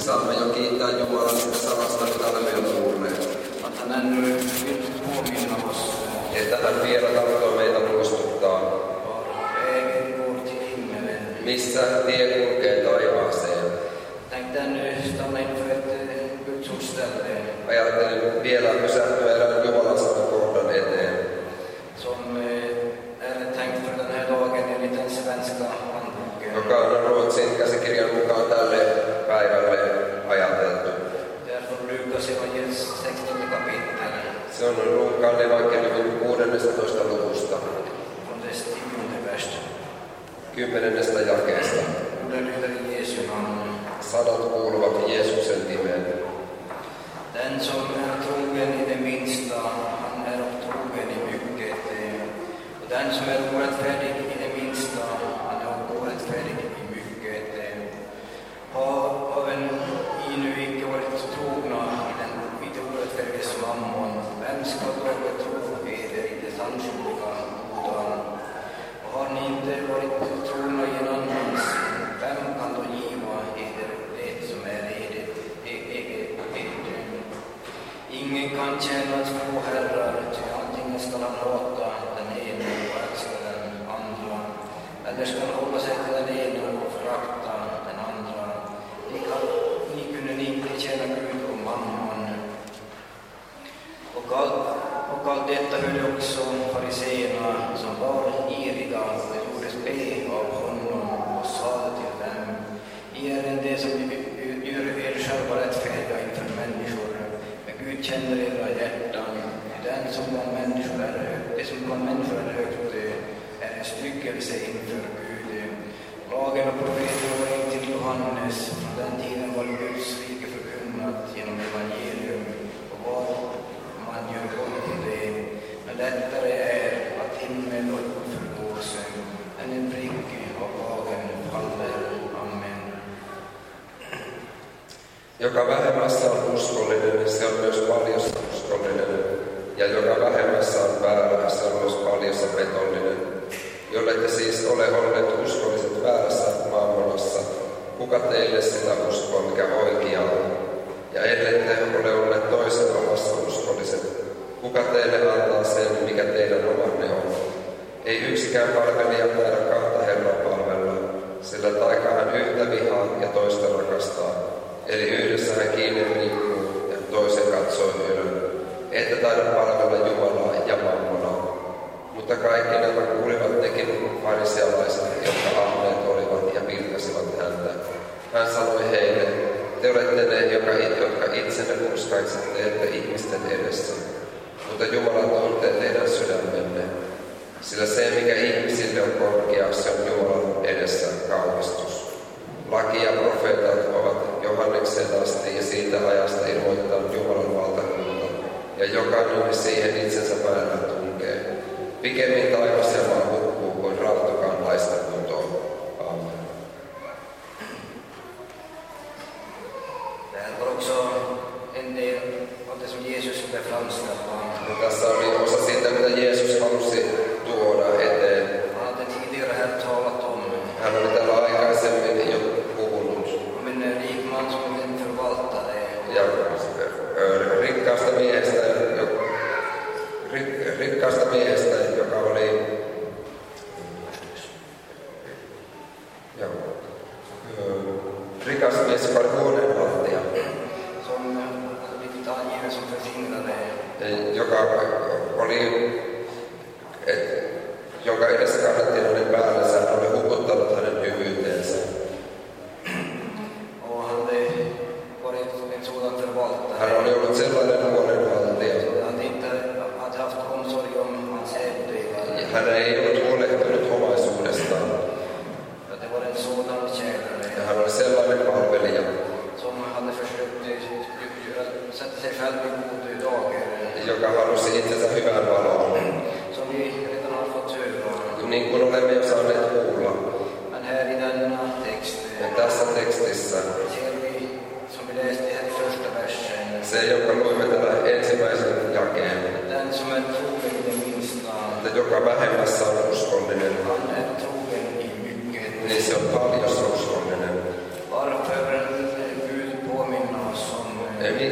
saamme jo kiittää Jumalaa sitä sanasta, mitä olemme jo kuulleet. Att han ännu vill påminna oss Että hän vielä tahtoo meitä muistuttaa, var vägen går till himmelen. missä tie kulkee taivaaseen. Tänkte ännu stanna inför ett Guds ordställe Ajattelin vielä pysähtyä erään Jumalan sanan kohdan eteen, som är tänkt för den här dagen enligt den svenska handboken. joka on Ruotsin käsikirjan mukaan tälle päivälle ajateltu. Det är från Lukas evangeliets 16 kapitel, Se on Luukkaan evankeliumin 16. luvusta, från dess 10 vers. 10. jakeesta. Orden lyder i Jesu namn. Sanat kuuluvat Jeesuksen nimeen. Den som är trogen i det minsta, han är trogen i mycket. Och den som är orättfärdig i det minsta, han är orättfärdig i mycket. Har ni nu icke varit trogna i det orättfärdiges mammon, vem ska då betro eder i det sannskyldiga goda? Och har ni inte varit trogna i en annans, vem kan då giva eder det som är eget? Ingen kan tjäna två herrar, ty antingen skall han hata den ene och älska den andra, eller skall han hålla sig till den ene och förakta den andra. Ni kunde inte tjäna Gud och mammon. Och allt detta hörde också fariseerna som var iriga och gjorde spe av honom och sade till dem: Ni är en del som gör er själva rättfärdiga inför människor, men Gud känner era hjärtan. Den som bland människor är högt, det som bland människor är högt är en styggelse inför Gud. Lagen och profeten var in till Johannes. Från den tiden var Guds rike förkunnat genom evangelium, och var man gör gott till det. Men lättare är att himmel och jord förgås än en prick av lagen faller. Amen. Joka vähemmässä on uskollinen, se on myös paljossa uskollinen. Ja joka vähemmässä on väärä, se on myös paljossa petollinen. Jollette siis ole olleet uskolliset väärässä maailmassa, kuka teille sitä uskoo, mikä oikea on? Ja ellette ole olleet toisen omassa uskolliset, kuka teille antaa sen, mikä teidän omanne on? Ei yksikään palvelija taida kahta Herraa palvella, sillä taikaa hän yhtä vihaa ja toista rakastaa. Eli yhdessä hän kiinni riippuu ja toisen katsoo ylön. Ette taida palvella Jumalaa ja mammonaa. Mutta kaikki nämä kuulivat nekin farisealaiset, jotka ahneet olivat ja pilkasivat häntä. Hän sanoi heille: Te olette ne, jotka itsenne hurskaiksi teette ihmisten edessä. Mutta Jumala tuntee teidän sydämenne. Sillä se, mikä ihmisille on korkea, se on Jumalan edessä kauhistus. Laki ja profeetat ovat Johannekseen asti ja siitä ajasta ilmoittanut Jumalan valtakunta, ja jokainen siihen itsensä päällä tunkee. Pikemmin taivas ja maa hukkuu kuin raatokaan laista kuntoon. Amen. Det var också en del av det som Jesus ville framställa. Tässä oli osa siitä, mitä Jeesus halusi tuoda eteen. Han hade tidigare här talat om Hän oli täällä aikaisemmin jo puhunut. om en rik man som ville förvalta det. Ja rikkaasta miehestä, joka oli rikas mies, joka oli huoneenhaltija, Som hade blivit angiven som försingrade. Jonka edessä kannettiin hänen päällensä, hän oli hukuttanut hänen hyvyyteensä. Och han hade varit en sådan förvaltare. Hän oli ollut sellainen huoneenhaltija. Han inte hade haft omsorg om hans ägodelar. Hän ei ollut huolehtinut omaisuudestaan. Det var en sådan tjänare Ja hän oli sellainen palvelija, som hade försökt sätta sig själv i god dagar. joka halusi itsensä hyvään valoon. Som vi redan har fått höra. Niin kuin olemme jo saaneet kuulla. Men här i denna text Ja tässä tekstissä ser vi, som vi läste här i första versen, se, jonka luimme tällä ensimmäisen jakeen, den som är trogen i det minsta, että joka vähemmässä on uskollinen, han är trogen i mycket. niin se on paljossa uskollinen. Varför Gud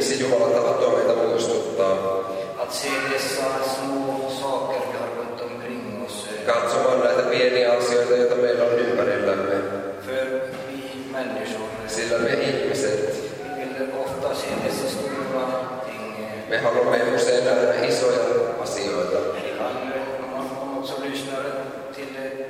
miksi Jumala tahtoo meitä muistuttaa. Att se dessa små saker vi har runt omkring oss. Katsomaan näitä pieniä asioita, joita meillä on ympärillämme. För vi människor. Sillä me ihmiset. Vi vill ofta se dessa stora ting. Me haluamme usein nähdä isoja asioita. Om man också lyssnar till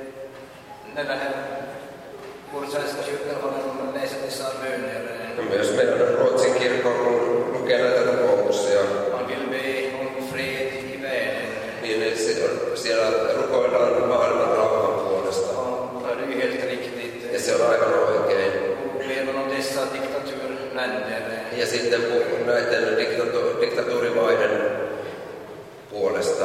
när det här vår svenska kyrkan har läst dessa böner. Myös meidän Ruotsin kirkko lukee näitä rukouksia. Man vill be om fred i världen. Niin siellä rukoillaan maailman rauhan puolesta. Ja, det är ju helt riktigt. Ja se on aivan oikein. Ber man om dessa diktaturländer. Ja sitten näiden diktatuurimaiden puolesta.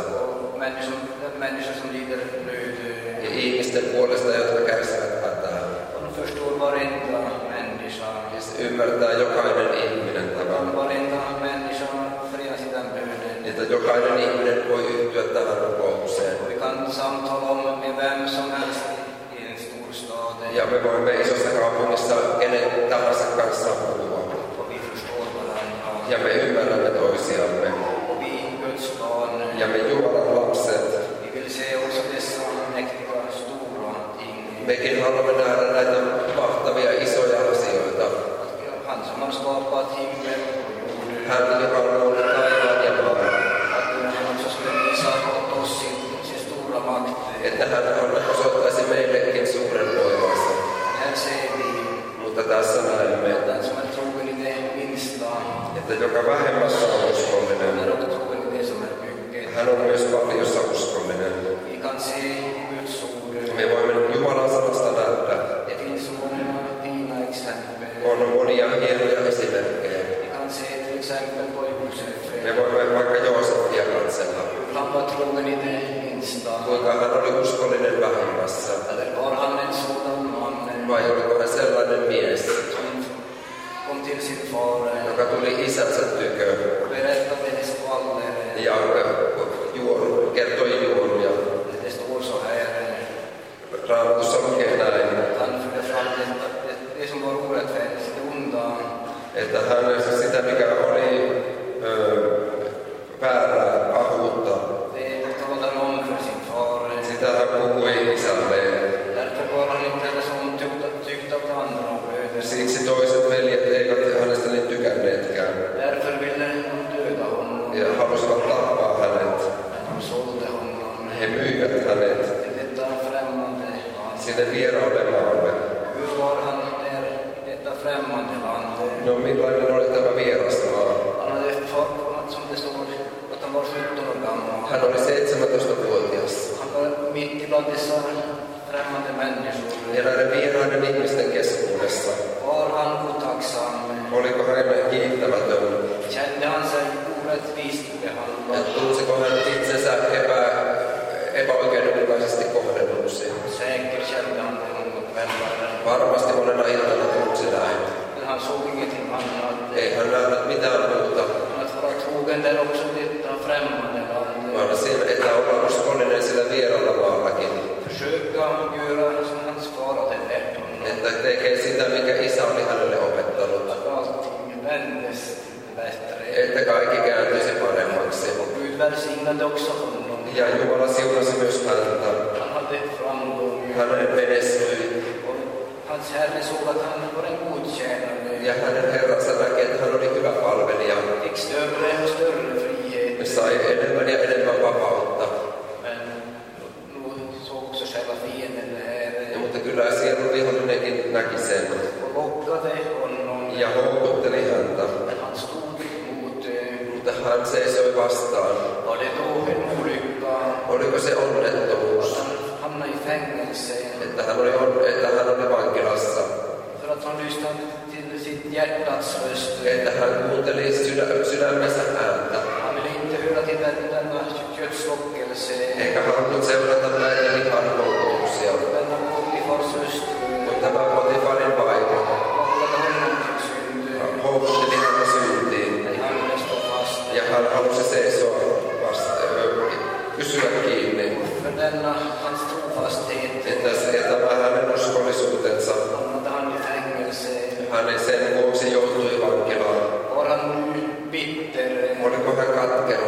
Människor som lider nöd. Ja ihmisten puolesta, jotka kärsivät hätää. Man förstår varenda människa. Ja se ymmärtää jokainen ihminen tämän. Varenda människa förenas i den bönen. Että jokainen ihminen voi yhtyä tähän rukoukseen. Vi kan samtala med vem som helst i en stor stad. Ja me voimme isossa kaupungissa kenen tahansa kanssa puhua. Och vi förstår varandra. Ja me ymmärrämme toisiamme. Och vi Guds barn. Ja me Jumalan lapset. Vi vill se också dessa mäktiga stora ting. Mekin haluamme nähdä näitä mahtavia isoja asioita. Han som har skapat himmel och jord. Hän, joka on luonut taivaan ja maan. Att han också skulle visa åt oss sin stora makt. Että hän osoittaisi meillekin suuren voimansa. Här ser vi Mutta tässä näemme, den som är trogen i det minsta. että joka vähemmässä on uskollinen. Han är också trogen i det som är mycket. Hän on myös paljossa uskollinen. Vi kan se Guds ord. Me voimme Jumalan sanasta nähdä. Det finns så många fina exempel. On monia hienoja esimerkkejä. Vi kan se till exempel på Josef. Me voimme vaikka Joosefia katsella. Han var trogen i det minsta. Kuinka hän oli uskollinen vähemmässä. Eller var han en sådan man Vai oliko hän sellainen mies, som kom till sin far joka tuli isänsä tykö och berättade hennes skvaller. ja kertoi juoruja. Det står så här. Raamatussa lukee näin, Han förde fram det som var orättfärdigt, det onda. että hän sitä, mikä oli väärää, pahuutta, Det talade han om för sin far. sitä hän puhui isälleen. Därför var han inte heller som tyckte att andra bröder. Siksi toiset veljet eivät hänestä niin tykänneetkään Därför ville de döda honom. ja halusivat tappaa hänet. Men de sålde honom He myivät hänet till detta främmande land. sinne vieraalle maalle. Hur var han där i detta främmande land? No millainen oli tämä vieras maa? Han hade fått, som det står, att han var 17 år gammal. Hän oli 17-vuotias. Han var mitt ibland dessa främmande människor. Ja näiden vieraiden ihmisten keskuudessa. Var han otacksam? Oliko hän kiittämätön? Kände han sig orättvist behandlad? Ja tunsiko hän itsensä epäoikeudenmukaisesti kohdelluksi? Säkert kände han det någon kvällar. Varmasti monena iltana tunsi näin. Men han såg ingenting annat. Ei hän nähnyt mitään muuta, Att vara trogen där också detta främmande land. vaan siinä, että olla uskollinen sillä vieraalla maallakin. Försöka göra som hans far hade lärt honom. Että tekee sitä, mikä isä oli hänelle opettanut. Att allting vändes till det bättre. Että kaikki kääntyisi paremmaksi. Och Gud välsignade också honom. Ja Jumala siunasi myös häntä. Han hade framgång. Hän menestyi. Och hans herre såg att han var en god tjänare. Ja hänen herransa näki, että hän oli hyvä palvelija. Fick större och större frihet. Ja sai enemmän ja enemmän vapautta. Men nu såg också själva fienden det här. Ja, mutta kyllä sielun vihollinenkin näki sen. Och lockade honom. Ja houkutteli häntä. Men han stod emot. Mutta hän seisoi vastaan. Var det då en olycka? Oliko se onnettomuus, Han hamnade i fängelse. että hän oli vankilassa? För att han lyssnade till sitt hjärtats röst. Että hän kuunteli sydämensä ääntä. Han ville inte höra till denna köttslockelse. Eikä halunnut seurata näitä lihan houkutuksia. Denna Potifars hustru. Mutta tämä Potifarin vaimo Lockade honom till synd. houkutteli häntä syntiin. Men han ville stå fast. Ja hän halusi seisoa pysyä kiinni. För denna hans trofasthet. Että tämä hänen uskollisuutensa, Hamnade han i fängelse. hän sen vuoksi joutui vankilaan. Var han nu bitter? Oliko hän katkera?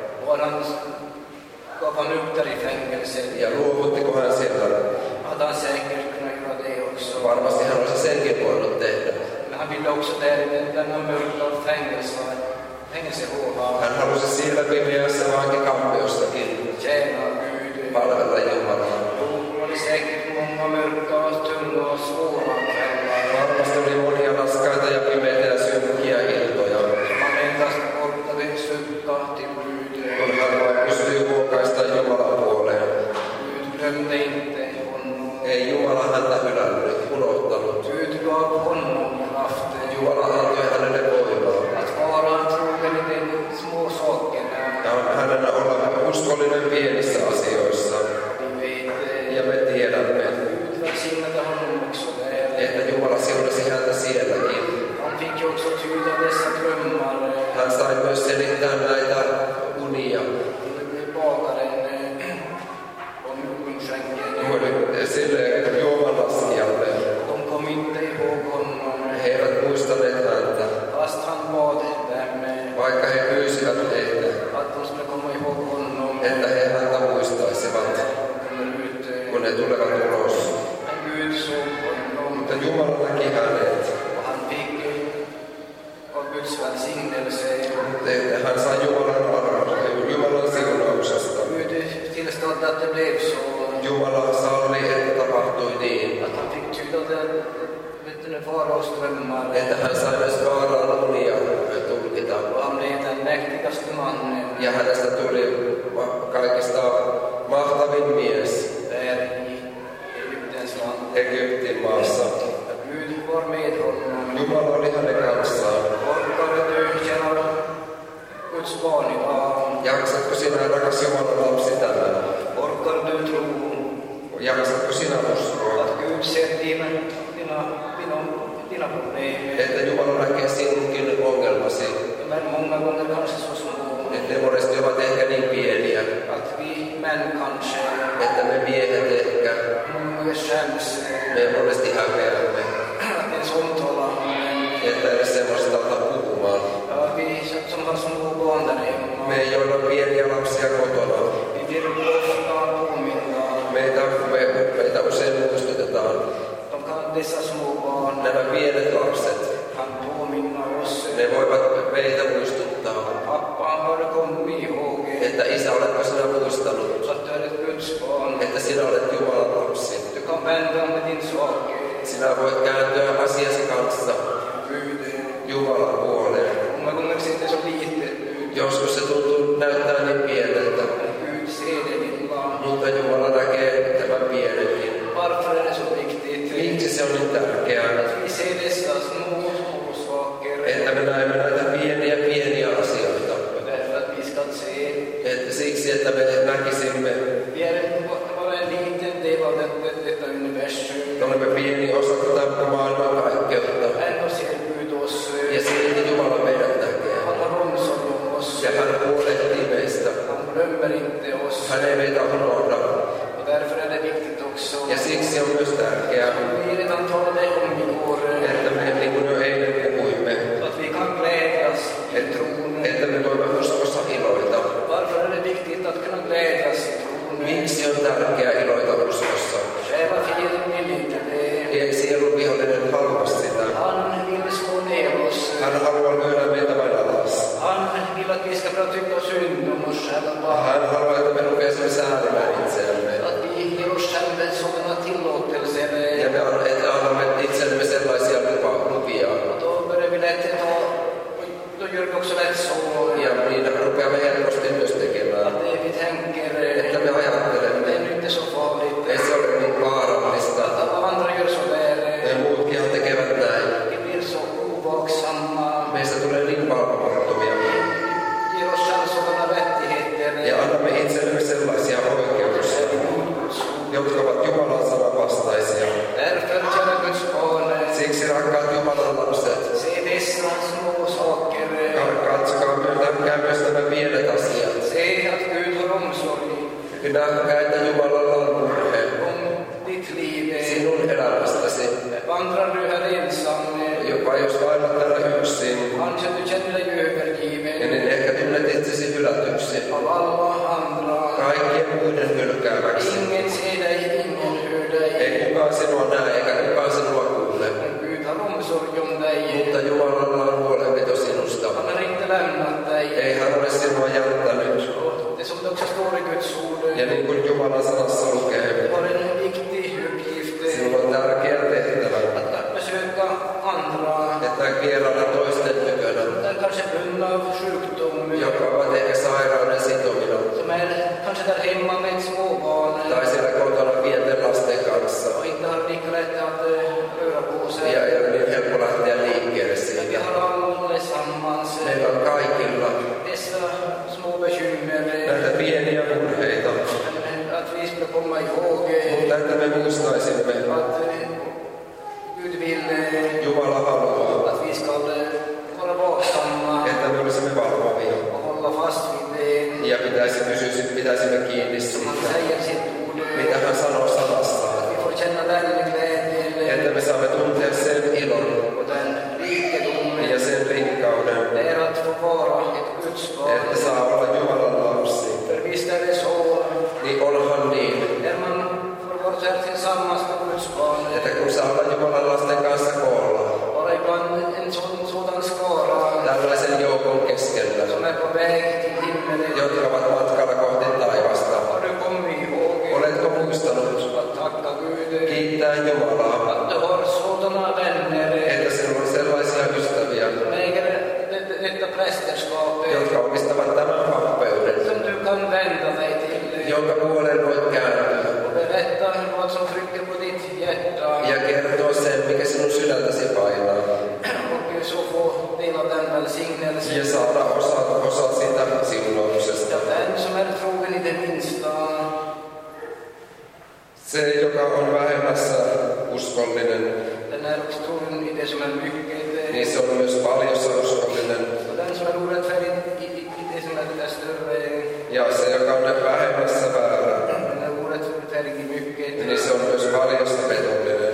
Gav han upp där i fängelset? Ja luovuttiko hän siellä? Hade han säkert kunnat göra det också? Varmasti hän olisi senkin voinut tehdä. Men han ville också där i denna mörka fängelsehåla. Hän halusi siellä pimeässä vankikamppiossakin Tjäna Gud. palvella Jumalaa. Det var säkert många mörka, tunga och svåra kvällar. Varmasti oli monia raskaita ja pimeitä ja synkkiä iltoja. Man endast orkade sucka till Gud. Kun hän vain pystyi huokaista Jumalan puoleen. Gud glömde inte honom. Ei Jumala häntä hylännyt, unohtanut. Gud gav honom kraft. Jumala antoi hänelle voimaa. Att vara trogen i de små sakerna. Ja hänen olla uskollinen pienissä asioissa. Vi vet. Ja me tiedämme, Gud välsignade honom också där. että Jumala siunasi häntä sielläkin. Han fick ju också tyda dessa drömmar. Hän sai myös selittää näitä unia. Bagaren och ungskänken. Sille juomanlaskijalle. De kom inte ihåg honom. He eivät muistaneet häntä, Fast han bad dem vaikka he pyysivät heitä, att de skulle komma ihåg honom. että he häntä muistaisivat, Kommer ut. kun he tulevat ulos. Men Gud såg honom. Mutta Jumala näki hänet. Och han fick av Guds välsignelse. Hän sai Jumalan siunauksesta. Gud tillstod att det blev så. Jumala salli, että tapahtui niin, Att han fick tyda det faraos drömmar. että hän sai myös Faaraan unia tulkita. Och han blev den mäktigaste mannen Ja hänestä tuli kaikista mahtavin mies där i Egyptens land. Egyptin maassa. Gud var med honom. Jumala oli hänen kanssaan. Orkar du känna Guds barn idag? Jaksatko sinä, rakas Jumalan lapsi, tänään? Orkar du tro Jaksatko sinä uskoa, att Gud ser dina problem? että Jumala näkee sinunkin ongelmasi, Men många gånger kanske så små. että ne monesti ovat ehkä niin pieniä, Att vi män kanske että me miehet ehkä, många skäms me monesti häpeämme, att ens omtala honom. että edes semmoista alta puhumaan. Ja, vi som har små barn där hemma. Me, joilla on pieniä lapsia kotona, Vi vill ofta påminna. meitä usein muistutetaan. Dessa små barn Nämä pienet lapset, kan påminna oss. ne voivat meitä muistuttaa, Pappa, har du kommit ihåg että isä, oletko sinä muistanut, att du är ett Guds barn? että sinä olet Jumalan lapsi. Du kan vända med din sak. Sinä voit kääntyä asiasi kanssa Gud, Jumalan puoleen. många gånger ser det så litet ut. Joskus se tuntuu näyttää niin pieneltä, Gud ser det lilla. mutta Jumala näkee tämän pienenkin. Varför är det så viktigt? Miksi se on niin tärkeää, Vi ser dessa små saker. että me näemme näitä pieniä asioita? Därför att vi ska se. Että siksi, että me näkisimme, Vi är bara en liten del av detta universum. olemme pieni osa tätä maailman kaikkeutta. Ändå ser Gud oss. Ja silti Jumala meidät näkee. Han har omsorg om oss. Ja hän huolehtii meistä. Han glömmer inte oss. Hän ei meitä unohda. Och därför är det viktigt också. Ja siksi on myös tärkeää, Vi redan talade om igår. että me niin kuin jo eilen puhuimme, Att vi kan glädjas i tron. että me voimme uskossa iloita. Varför är det viktigt att kunna glädjas i tron? Miksi on tärkeää iloita uskossa? Själafienden vill inte det. Ei sielun vihollinen halua sitä. Han vill slå ner oss. Hän haluaa lyödä meitä vain alas. Han vill att vi ska börja tycka synd om oss själva. Hän haluaa, että me rupeaisimme säälimään itseämme. Att vi ger oss själva sådana tillåtelser. Ja me annamme itsellemme sellaisia lupia. Och då börjar vi lätt då gör vi också lätt så. Ja niin rupeamme helposti myös tekemään. Att det vi tänker Että me ajattelemme, det är inte så farligt. ei se ole niin vaarallista. Att andra gör så där. Me muutkin tekevät näin. Vi blir så ovaksamma. Meistä tulee niin valvomattomia. Ger oss själva sådana rättigheter. Ja annamme itsellemme sellaisia oikeuksia, jotka ovat Jumalan sanan vastaisia. Därför, kära Guds barn, Siksi rakkaat Jumalan lapset, se dessa små saker. katsokaa näkää myös nämä pienet asiat. Se att Gud har omsorg Näkää, että Jumalalla on murhe om ditt liv. sinun elämästäsi. Vandrar du här ensam? Jopa jos vaellat täällä yksin, Kanske du känner dig övergiven. niin toinen hylkääväksi. Ingen ser dig, ingen hör dig. Ei kukaan sinua näe eikä kukaan sinua kuule. Men Gud har omsorg om dig. Mutta Jumalalla on huolenpito sinusta. Han har inte lämnat dig. Ei hän ole sinua jättänyt. Det som det också står i Guds ord. Ja niin kuin Jumalan sanassa lukee, Du har en viktig uppgift. sinulla on tärkeä tehtävä. Att besöka andra. Että vierailla toisten tykönä, Den kanske är bundna av sjukdom. jotka ovat ehkä sairauden sitomina. Som är kanske där hemma med småbarn. Tai siellä kotona pienten lasten kanssa. Och inte har lika lätt att röra på sig. Ja ei ole niin helppo lähteä liikkeelle Vi siitä. har allesammans Meillä on kaikilla dessa små bekymmer. näitä pieniä murheita. Att vi ska komma ihåg Mutta että me muistaisimme, att Gud vill Jumala haluaa, att vi ska vara vaksamma että me olisimme valvovia. och hålla fast vid det Ja pitäisimme kiinni som han siitä, säger i sitt ord. mitä hän sanoo sanassaan. Att vi får känna den glädjen Että me saamme tuntea sen ilon och den rikedomen. ja sen rikkauden, Det är att få vara ett Guds barn. että saa olla Jumalan lapsi. För visst är det så, Niin onhan niin, när man får vara så här tillsammans med Guds barn. että kun saa olla Jumalan lasten kanssa koolla, Vara ibland en sådan skara tällaisen joukon keskellä, som är på väg till himmelen. jotka ovat matkalla kohti taivasta. Har du kommit ihåg Oletko muistanut att tacka Gud kiittää Jumalaa, att du har sådana vänner että sinulla on sellaisia ystäviä, som äger detta prästerskap jotka omistavat tämän pappeuden, som du kan vända dig till jonka puoleen voit kääntyä och berätta vad som trycker på ditt hjärta ja kertoa sen, mikä sinun sydäntäsi painaa. och så få del av den välsignelsen. Ja saada osa siitä siunauksesta. Den som är trogen i det minsta, Se, joka on vähemmässä uskollinen, den är också trogen i det som är mycket. niin se on myös paljossa uskollinen. Och den som är orättfärdig i det som är större, Ja se, joka on vähemmässä väärä, den är orättfärdig i mycket. niin se on myös paljossa petollinen.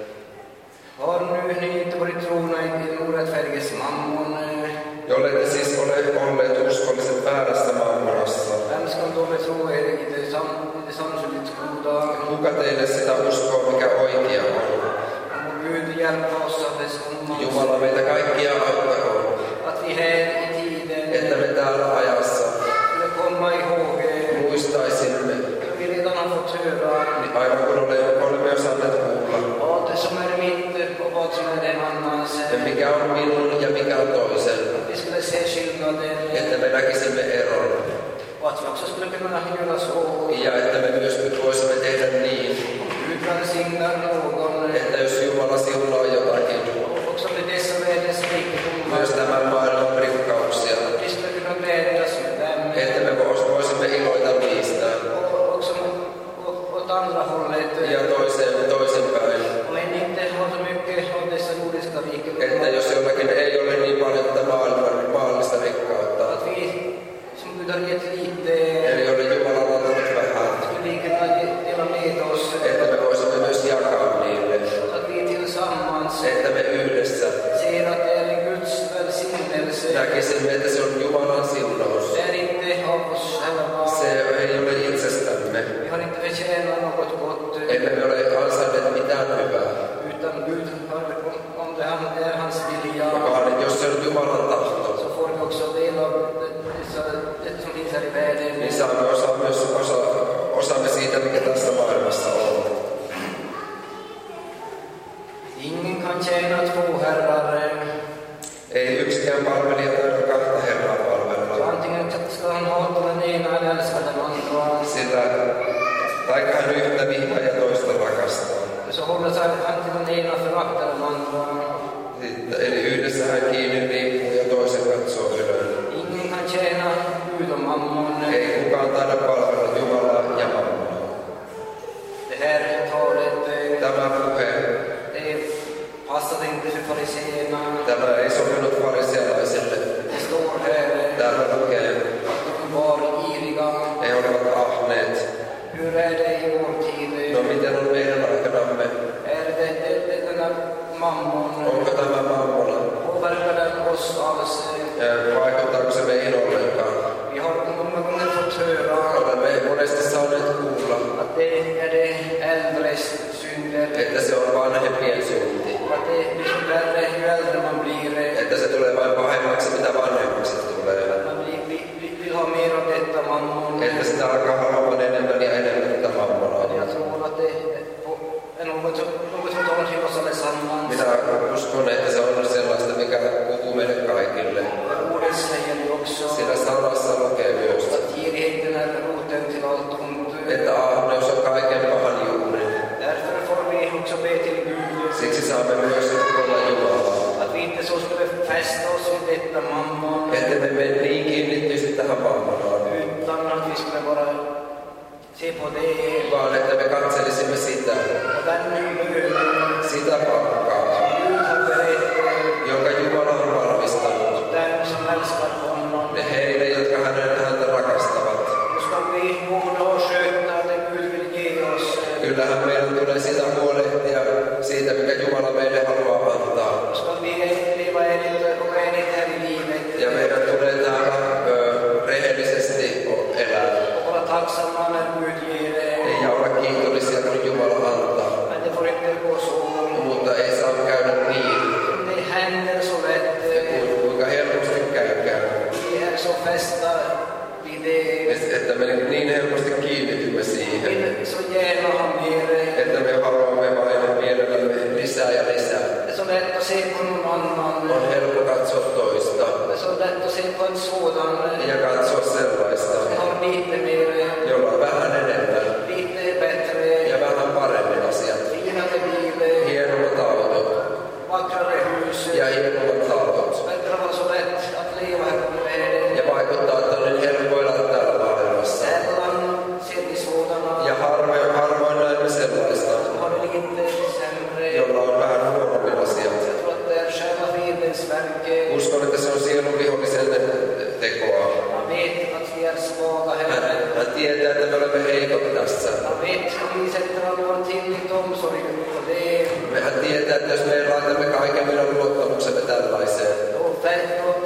Har nu ni inte varit trogna i den orättfärdiges mammon? Jollei te siis ole olleet uskolliset väärässä mammonassa, Vem ska då betro er i det samsynligt goda? kuka teille sitä uskoo, mikä oikea on? Må Gud hjälpa oss att det Jumala meitä kaikkia auttakoon, att vi här i tiden että me täällä ajassa skulle komma ihåg muistaisimme, vi redan har fått höra niin aivan kun olemme jo saaneet kuulla, vad som är mitt och vad som är en annans. ja mikä on minun ja mikä on toisen, Vi skulle se skillnaden että me näkisimme eron. och att vi också skulle kunna göra så. Ja että me myös nyt voisimme tehdä niin, Gud välsignar någon että jos Jumala siunaa jotakin, också med dessa världens rikedomar. myös tämän maailman rikkauksia, Vi skulle kunna glädjas med dem. että me voisimme iloita niistä. Och också åt andra hållet. Ja toisinpäin, Om en inte har så mycket av dessa jordiska rikedomar. että jos jollakin ei ole niin paljon tätä maallista rikkautta, Att vi som Gud har gett lite eli jolle Jumala on antanut vähän, skulle kunna dela med oss. että me voisimme myös jakaa niille, Så att vi tillsammans että me yhdessä ser att det är en Guds välsignelse. näkisimme, että se on Jumalan siunaus. Det är inte av oss själva. Se ei ole itsestämme, Vi har inte förtjänat något gott. emme me ole ansainneet mitään hyvää, Utan Gud har, om det är hans vilja, vaan jos se on Jumalan tahto, så får vi också del av det som finns här i världen. niin saamme osamme siitä, mikä tässä maailmassa on. Ingen kan tjäna två herrar. Ei yksikään palvelija taida kahta Herraa palvella, Antingen ska han hata den ena eller älska den andra. sillä taikka hän yhtä vihkaa ja toista rakastaa. Så håller sig han till den ena föraktar den andra. Eli yhdessä hän kiinni riippuu ja toisen katsoo ylös. Ingen kan tjäna Gud och mammon. Ei kukaan taida palvella Jumalaa ja mammonaa. Det här talet Tämä puhe, det passade inte för fariséerna. tämä ei sopinut farisealaisille. Det står här Täällä lukee, att de var iriga. he olivat ahneet. Hur är det i vår tid? No miten on meidän aikanamme? Är det den här mammon? Onko tämä mammona? Påverkar den oss alls? Vaikuttaako se meihin ollenkaan? Vi har många gånger fått höra Olemme monesti saaneet Että se on vanhempien synti. Att det blir så värre ju äldre man blir. Että se tulee vain pahemmaksi, mitä vanhemmaksi tulee. Man vill ha mer av detta mammon. Että sitä alkaa haluamaan enemmän ja enemmän tätä mammonaa. Jag tror att det är något som tar till oss allesammans. Minä uskon, että se on sellaista, mikä puhuu meille kaikille. Ordet säger ju också Sillä sanassa lukee myös, att girigheten är roten till allt ont. että ahneus on kaiken pahan juuri. Därför får vi också be till Gud. Siksi saamme myös rukoilla Jumalaa. Att vi inte så skulle fästa oss vid detta mammon. Että me niin kiinnittyisi tähän mammonaan. Utan att vi skulle bara se på det. Vaan että me katselisimme sitä. Och den bön Sitä palkkaa, Gud har berett jonka Jumala on valmistanut. dem som älskar honom. Ne heille, jotka häntä rakastavat. Då ska vi vårda och sköta det Gud vill ge oss. Kyllähän meidän tulee sitä huolehtia siitä, mikä Jumala meille haluaa antaa. Då ska vi leva enligt och enligt här i livet. Ja meidän tulee täällä rehellisesti elää. Och vara tacksamma när Gud ger det. Ja olla kiitollisia, kun Jumala antaa. Men det får inte gå så. Mutta ei saa käydä niin, Det händer så lätt. kuinka helposti käykään. Vi är så fästa vid det. Että me niin helposti kiinnitymme siihen. Vill så gärna ha mer. Että me haluamme vain mielellämme lisää ja lisää. Det är så lätt att se på någon annan. On helppo katsoa toista Det är så lätt att se på en sådan. ja katsoa sellaista, Jag har lite mer, jolla on vähän enemmän lite bättre, ja vähän paremmin asiat. finare bil, Hienommat autot vackrare hus. ja hienommat autot. Verkar vara så lätt att leva här på världen. Ja vaikuttaa, että on niin helppo elää täällä maailmassa. Sällan ser vi sådana Ja harvoin näemme sellaista, som har det lite sämre. jolla on vähän huonommin asiat. Jag tror att det är själva fiendens verk. Uskon, että se on sielun vihollisen tekoa. Man vet att vi är svaga här. Hän tietää, että me olemme heikot tässä. Man vet att vi sätter all vår tillit och omsorg på det. Mehän tietää, että jos me laitamme kaiken meidän luottamuksemme tällaiseen, Och vänt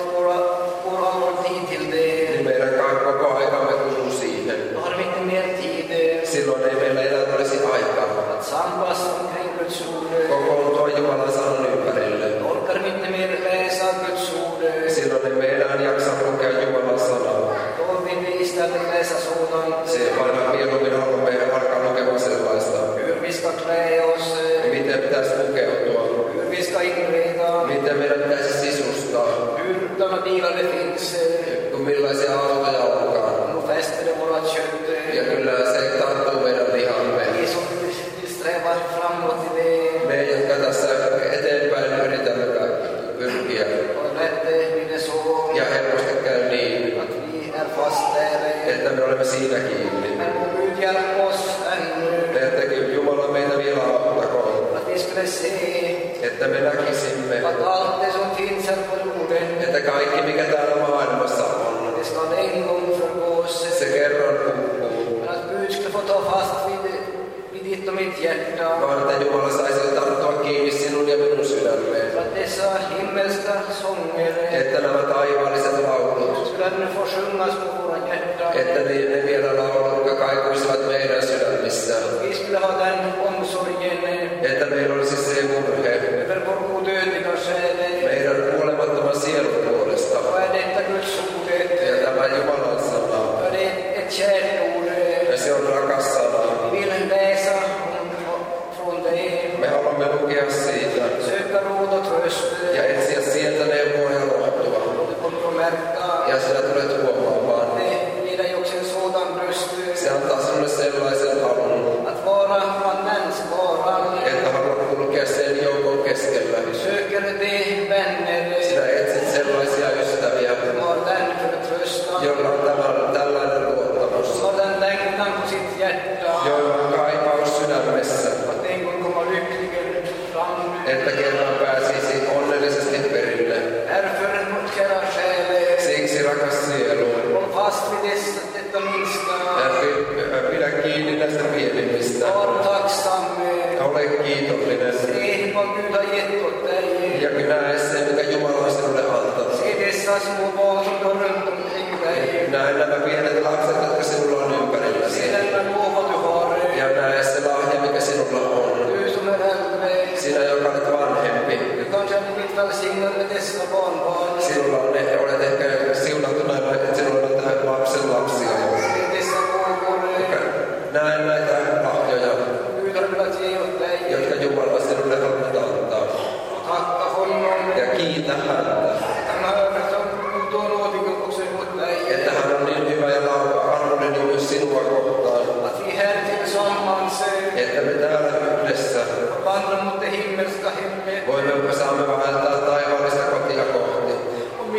vår all tid till det. niin meidän koko aikamme kuluu siihen. Då har vi inte mer tid Silloin ei meillä enää olisi aikaa att samlas omkring Guds ord. kokoontua Jumalan sanan ympärille. Då orkar vi inte mer läsa Guds ord. Silloin ei me enää jaksa lukea Jumalan sanaa. Då vill vi istället läsa sådant. Se aina mieluummin haluamme alkaa lukemaan sellaista. Hur vi ska klä oss. Miten pitäisi pukeutua. Hur vi ska inreda. Miten meidän pitäisi sisustaa. Hurdana bilar det finns. Millaisia autoja onkaan. Då fäster det vårat kött. Ja kyllä se tarttuu meidän lihamme. Vi som vill sträva framåt i det. Me, jotka tässä eteenpäin yritämme pyrkiä. Och lätt blir det så Ja helposti käy niin, att vi är fast där. että me olemme siinä kiinni. Men Gud hjälp oss ännu. Että Jumala meitä vielä auttakoon. Att vi skulle se Että me näkisimme, att allt det som finns här på jorden, että kaikki mikä täällä maailmassa on, det ska en gång förgås. se kerran kuppuu. Men att Gud skulle få ta fast vid ditt och mitt hjärta. Vaan että Jumala saisi tarttua kiinni sinun ja minun sydämeen. För att dessa himmelska sånger Että nämä taivaalliset laulut, skulle nu få sjungas på våra hjärtan. että ne vielä laulut kaikuisivat meidän sydämissä. Vi skulle ha den omsorgen Että meillä olisi se murhe över vår odödliga själ. meidän kuolemattoman sielun puolesta. Och är detta Guds ord? Ja tämä Jumalan sana, För det är ett kärt ord. ja se on rakas sana. Vi vill läsa från det. Me haluamme lukea siitä Söka råd och tröst. ja etsiä sieltä neuvoa ja lohtua. Du kommer att märka. Ja sinä tulet huomaamaan. Det ger dig också en sådan röst. Se antaa sinulle sellaisen halun, Att vara bland mänskvaran. että haluat kulkea sen joukon keskellä. Söker de vänner. Sinä etsit sellaisia ystäviä, Som har den förtröstan. joilla on tällainen luottamus, Som har den längtan på sitt hjärta. joilla on kaipaus sydämessä, Att en gång komma lyckligen fram. että kerran pääsisi onnellisesti perille. Därför, vårt kära själ. Siksi rakas sielu, Håll fast vid detta minsta. pidä kiinni näistä pienimmistä. Var tacksam. Ole kiitollinen Se vad Gud har gett åt dig. ja näe se, mikä Jumala on sinulle antanut. Se dessa små barn som du har runt omkring dig. Näe nämä pienet lapset, jotka sinulla on ympärilläsi. Se denna gåva du har. Ja näe se lahja, mikä sinulla on. Du som är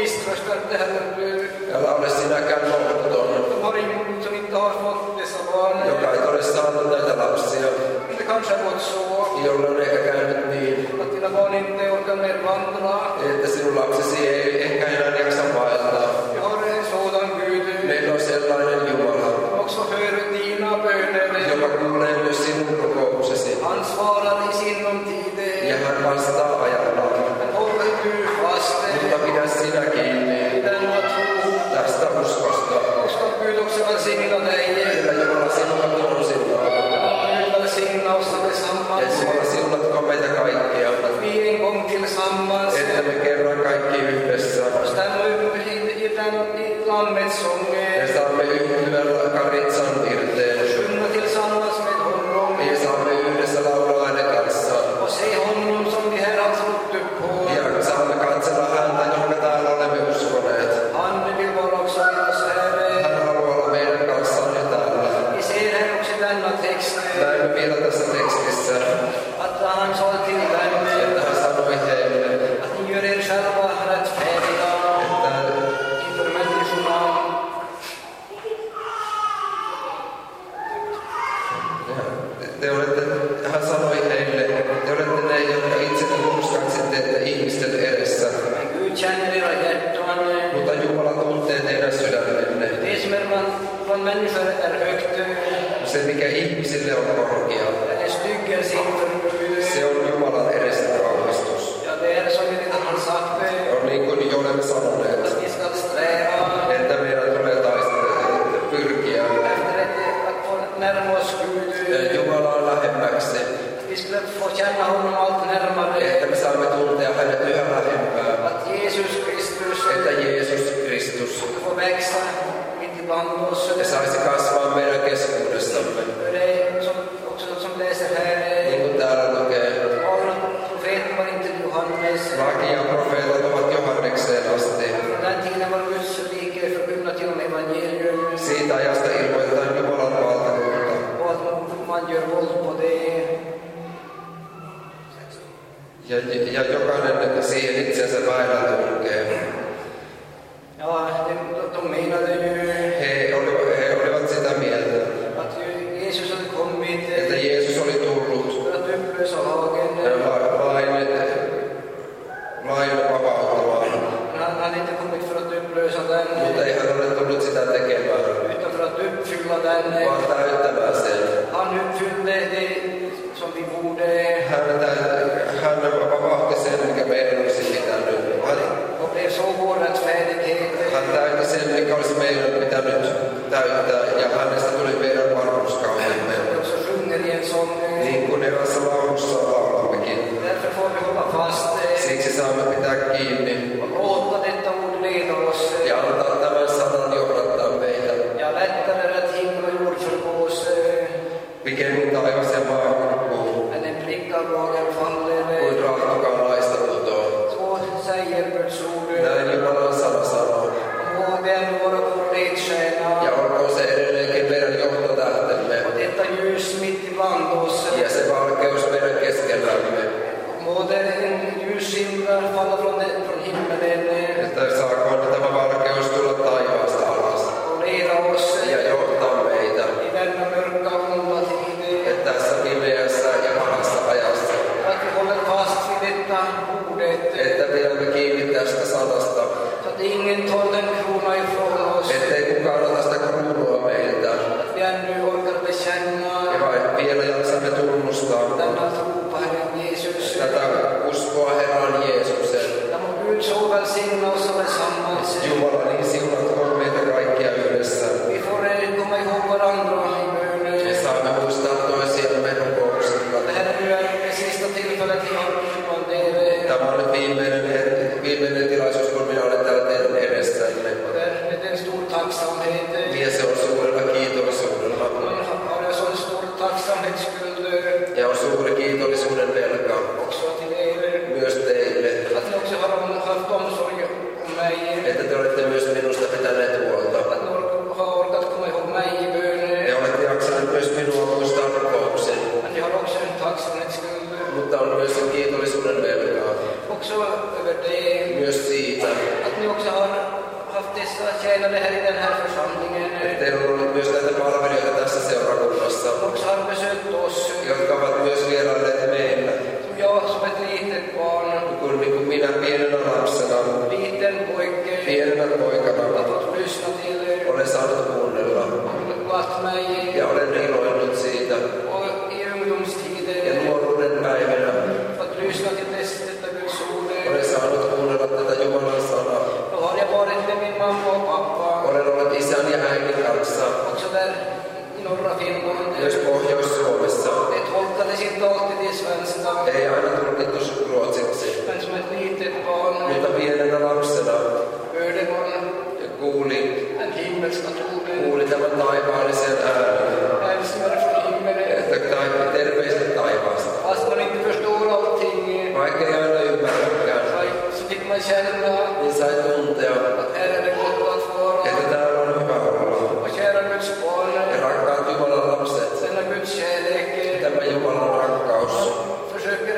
misströstar det här nu. Älä ole sinäkään lohduton, De har ingen som inte har fått dessa barn. joka ei ole saanut näitä lapsia, Det kanske har gått så jolla on ehkä käynyt niin, att dina barn inte orkar mer vandra. että sinun lapsesi ei ehkä enää jaksa vaeltaa. Vi har en sådan Gud. Meillä on sellainen Jumala, Också hör dina böner. joka kuulee myös sinun rukouksesi. Han svarar i sinom tid. Ja hän vastaa ajallaan. Men håller du fast Mutta pidä sinä kiinni i denna tro. tästä uskosta. Och ska Gud också välsigna dig. Sillä Jumala sinua tunsintaa. Gud välsigna oss allesammans. Ja Jumala siunatko meitä kaikkia. Att vi en gång tillsammans Että me kerran kaikki yhdessä. stämmer upp i Lammets sång. Ja saamme yhtyä Karitsan virteen. Sjunga tillsammans med honom. Ja saamme yhdessä laulaa hänen kanssaan. Och se honom som vi här har trott upp på. Ja saamme katsella häntä, jonka täällä olemme uskoneet. Han vill vara också med oss här. Hän haluaa olla meidän kanssamme täällä. Vi ser här också i denna text Näemme vielä tässä tekstissä, att han sa till dem että hän sanoi heille, att ni gör er själva rättfärdiga että inför människorna. hän sanoi heille, te olette ne, jotka itse uskaisitte, että ihmisten edessä, Men Gud känner era hjärtan. mutta Jumala tuntee teidän sydämenne. Det som är bland människor är högt. Se, mikä ihmisille on korkea, Det är styggelse inför Gud. se on Jumalan edestä kauhistus. Ja, det är som vi redan har sagt. On niin kuin jo olemme sanoneet, Att vi ska sträva että meidän tulee pyrkiä efter att få närma oss Gud. Jumalaan lähemmäksi, Vi skulle få känna honom allt närmare. että me saamme tuntea hänet yhä lähempää, Att Jesus Kristus että Jeesus Kristus får växa mitt ibland oss. ja saisi kasvaa meidän keskuudessamme. Det är också som läser här. Niin kuin täällä lukee, Profeten var inte Johannes. laki ja profeetat ovat Johannekseen asti. På den tiden var Guds rike förkunnat genom evangelium. Siitä ajasta ilmoitetaan Jumalan valtakunta. Och att man gör våld på det. Ja jokainen siihen itsensä väillä tunkee. Ja, de menade ju He olivat sitä mieltä, att Jesus hade kommit että Jeesus oli tullut för att upplösa lagen. lain vapauttamaan, Han hade inte kommit för att upplösa den, mutta ei hän ole tullut sitä tekemään, utan för att uppfylla den. vaan täyttämään sen. Han uppfyllde det som vi borde. Hän vapautti sen, mikä meidän olisi pitänyt. Och blev så vår rättfärdighet. Hän täytti sen, mikä olisi meidän pitänyt täyttää, ja hänestä tuli meidän varmuuskautemme. Vi också sjunger i en sång. Niin kuin erässä laulussa laulammekin. Därför får vi hålla fast Siksi saamme pitää kiinni och låta detta ord leda oss. ja antaa tämän sanan johdattaa meitä. Ja, lättare är att himmel och jord förgås. Pikemmin taivas ja maa hukkuu, Men en prick av lagen faller. kuin raahtokaan laista putoo. Så säger Guds ord. Näin Jumalan sana sanoo. Må den vara vår ledstjärna. Ja olkoon se edelleenkin meidän johtotähtemme Och detta ljus mitt ibland oss. ja se valkeus meidän keskellämme. Må den ljusskimrar falla från himmelen. Että saakoon tämä valkeus tulla taivaasta alas Och leda oss ja johtaa meitä. i denna mörka och onda tid. Että tässä pimeässä ja pahassa ajassa, Att vi håller fast vid detta ordet. että pidämme kiinni tästä sanasta, Så att ingen tar den krona ifrån oss. ettei kukaan ota sitä kruunua meiltä. Att vi ännu orkar bekänna Ja vain vielä jaksamme tunnustaa denna tro på Herren Jesus. tätä uskoa Herran Jeesuksen. Ja må Gud så välsigna oss allesammans. Jumala, niin siunatkoon meitä kaikkia yhdessä. Vi får komma ihåg varandra i bön. Ja saamme muistaa toisiamme rukouksilla. Det här är nu det sista tillfället vi har bland er. Tämä on nyt viimeinen tilaisuus, kun minä olen täällä teidän edessänne. Och det är med en stor tacksamhet. Ja se on suurella kiitollisuudella. Man har en sån stor tacksamhetsskuld Ja on suuri kiitollisuuden velka också till er. myös teille, Att ni också har haft omsorg om mig. että te olette myös minusta pitäneet huolta. Att ni har orkat komma ihåg mig i bön. Te olette jaksaneet myös minua muistaa rukouksen, Men ni har också en tacksamhetsskuld. mutta on myös kiitollisuuden velkaa Också över det. myös siitä, Att ni också har dessa tjänare här i den här församlingen. Teillä on ollut myös näitä palvelijoita tässä seurakunnassa, Också har besökt oss. jotka ovat myös vierailleet meillä. Som jag som ett litet barn. Kun niin kuin minä pienenä lapsena, Liten pojke. pienenä poikana, Har fått lyssna till olen saanut kuunnella glatt mig. ja olen iloinnut siitä. Och i ungdomstiden. Ja nuoruuden päivinä Fått lyssna till detta Guds ord. olen saanut kuunnella tätä Jumalan sanaa. Då har jag varit med min mamma och pappa. Olen ollut isän ja äidin kanssa Också där i norra Finland. myös Pohjois-Suomessa. Det tolkades inte alltid i svenska. Ei aina tulkittu ruotsiksi, Men som ett litet barn mutta pienenä lapsena hörde man kuuli himmelska tonen. kuuli tämän taivaallisen äänen, Hälsningar från himmelen. että terveiset taivaasta. Fast man inte förstår allting. Vaikka ei aina ymmärräkään, Så fick man känna niin sai tuntea, att här är det gott att vara. että täällä on hyvä olla. Och kära Guds barn. Ja rakkaat Jumalan lapset, Denna Guds kärlek. tämä Jumalan rakkaus, Försöker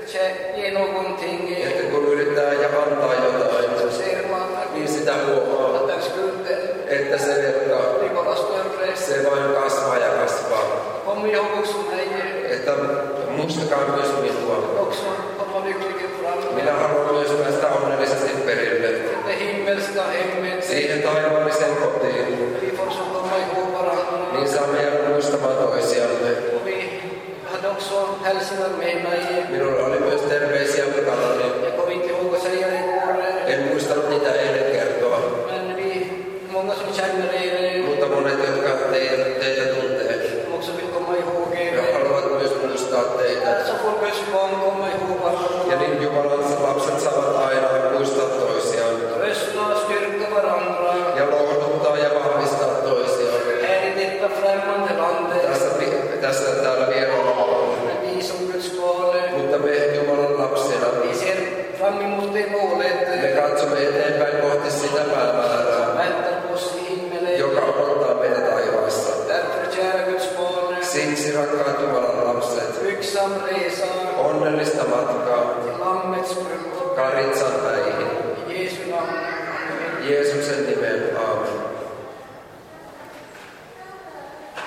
ge någonting. että kun yrittää ja antaa jotain, Så ser man niin sitä huomaa, att den skulden että se velka, blir bara större. se vain kasvaa ja kasvaa. Kom ihåg också mig. Että muistakaa myös minua. Också komma lyckligen fram. Minä haluan myös päästä onnellisesti perille Det himmelska hemmet. siihen taivaalliseen kotiin, Vi får så komma ihåg varandra. niin saamme jäädä muistamaan toisiamme. Och vi hade också hälsningar med mig. Minulla oli myös terveisiä mukanani. Jag kom inte ihåg att säga det igår. En muistanut niitä eilen kertoa, Men många som känner er. mutta monet, jotka teitä tuntee, Också vill komma ihåg ja er. haluavat myös muistaa teitä. Så får Guds barn komma ihåg varandra. Ja niin Jumalan lapset saavat aina muistaa toisiaan Trösta och styrka varandra. ja lohduttaa ja vahvistaa toisiaan. Här i detta främmande land. Tässä täällä vieralla. Vi som Guds barn. Mutta me Jumalan lapsina, Vi ser fram emot det målet. me katsomme eteenpäin kohti sitä päämäärää, Väntar på oss i himmelen. joka odottaa meitä taivaassa. Därför kära Guds barn. Siksi rakkaat Jumalan lapset, Lycksam resa. onnellista matkaa Till Lammets bröllop. Karitsan päihin. I Jesu namn. Jeesuksen nimeen.